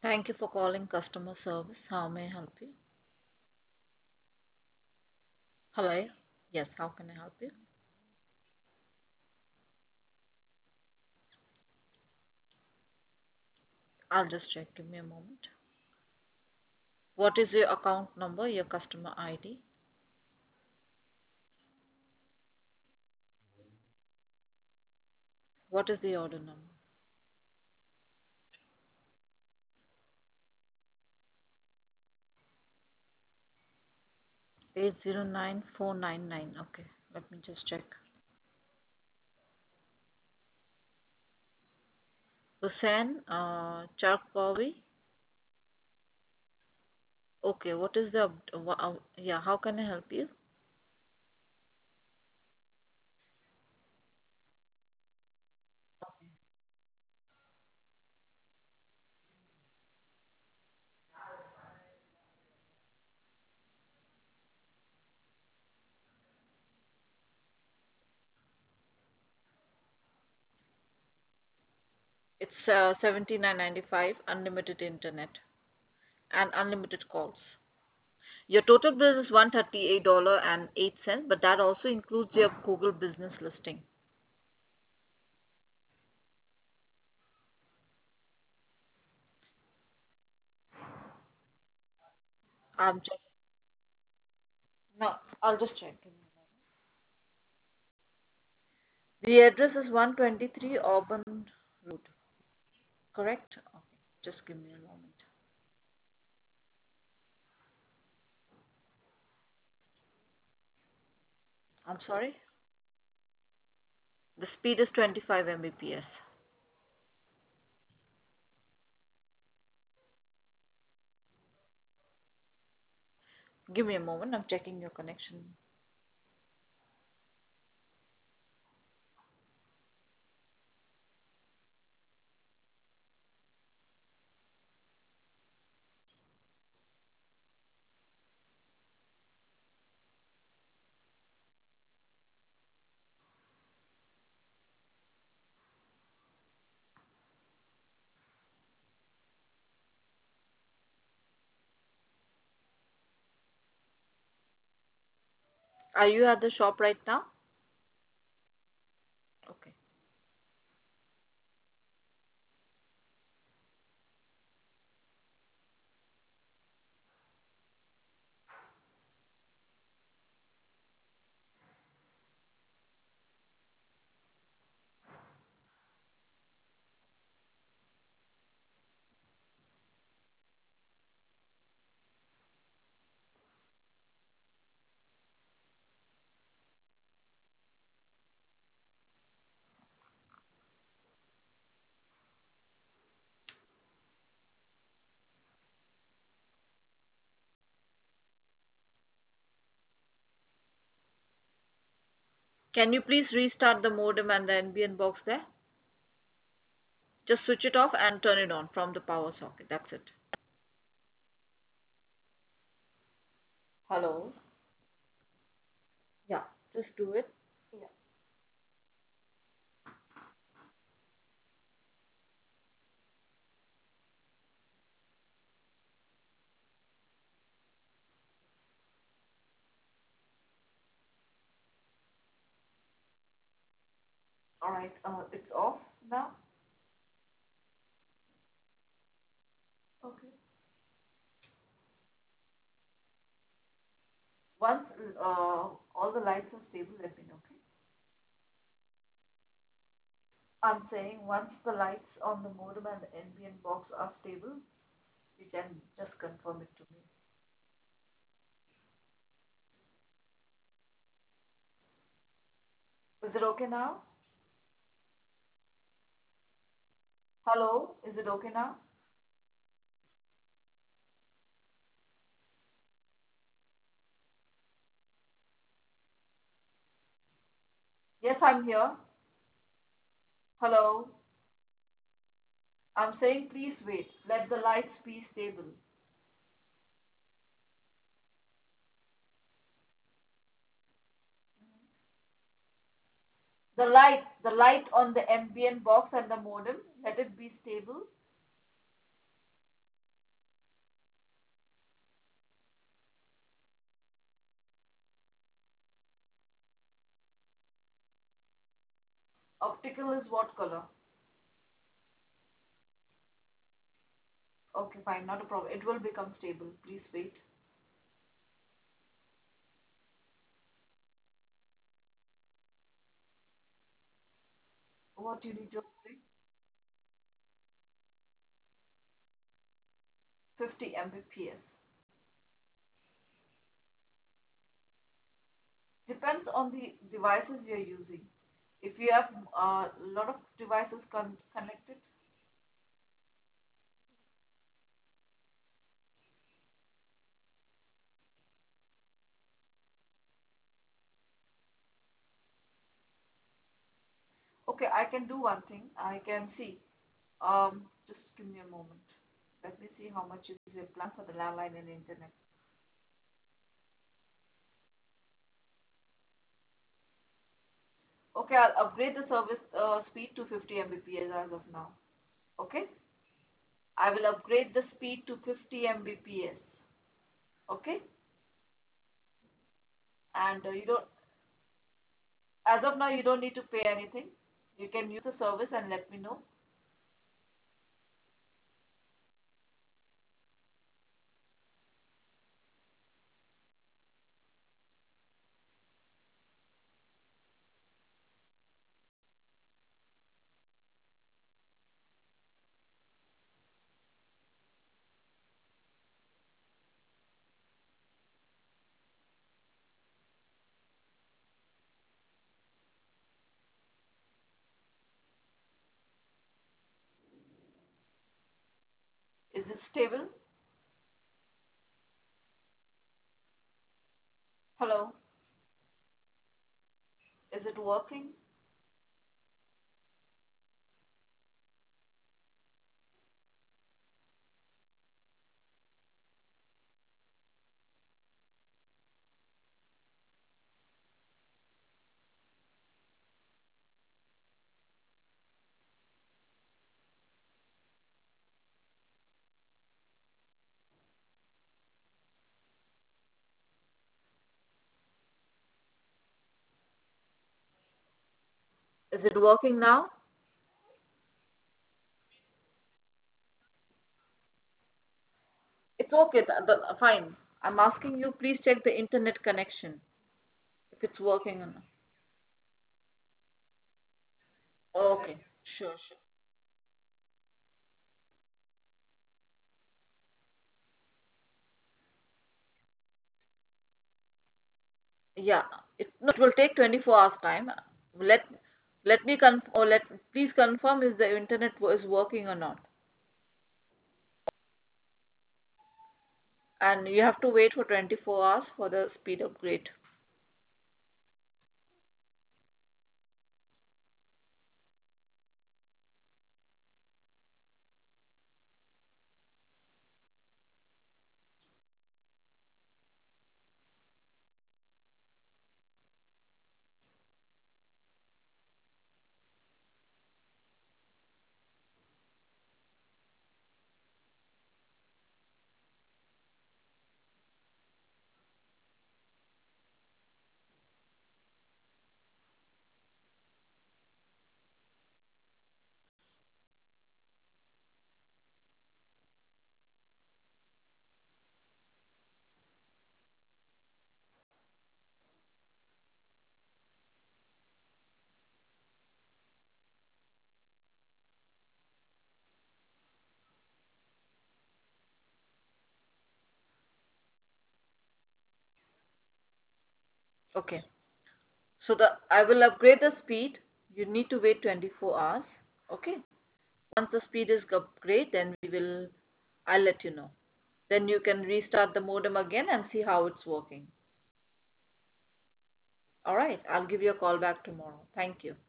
Thank you for calling customer service. How may I help you? Hello? Yes, how can I help you? I'll just check. Give me a moment. What is your account number, your customer ID? What is the order number? 809499. Okay, let me just check. Hussain Charkpawi. Okay, what is the, yeah, how can I help you? It's 79.95, unlimited internet and unlimited calls. Your total bill is $138.08, but that also includes your Google business listing. I'm check. No, I'll just check. Give me a moment. The address is 123 Auburn Road, correct? Okay, just give me a moment. I'm sorry. The speed is 25 Mbps. Give me a moment. I'm checking your connection. Are you at the shop right now? Okay. Can you please restart the modem and the NBN box there? Just switch it off and turn it on from the power socket. That's it. Hello? Yeah, just do it. Yeah. All right, it's off now. Okay. Once all the lights are stable, let me know, okay? I'm saying once the lights on the modem and the NBN box are stable, you can just confirm it to me. Is it okay now? Hello, is it okay now? Yes, I'm here. Hello. I'm saying please wait. Let the lights be stable. The light on the NBN box and the modem, let it be stable. Optical is what color? Okay, fine, not a problem. It will become stable. Please wait. What you need to upgrade? 50 Mbps. Depends on the devices you're using. If you have a lot of devices connected, okay, I can do one thing. I can see. Just give me a moment. Let me see how much is your plan for the landline and internet. Okay, I'll upgrade the service speed to 50 Mbps as of now. Okay, I will upgrade the speed to 50 Mbps. Okay, and you don't, as of now, you don't need to pay anything. You can use the service and let me know. Is it stable? Hello, is it working? Is it working now? It's okay. Fine. I'm asking you, please check the internet connection if it's working or not. Okay, sure, sure. Yeah, no, it will take 24 hours time. Let let me or let please confirm if the internet is working or not. And you have to wait for 24 hours for the speed upgrade. Okay. So the I will upgrade the speed. You need to wait 24 hours. Okay. Once the speed is upgrade, then I'll let you know. Then you can restart the modem again and see how it's working. All right. I'll give you a call back tomorrow. Thank you.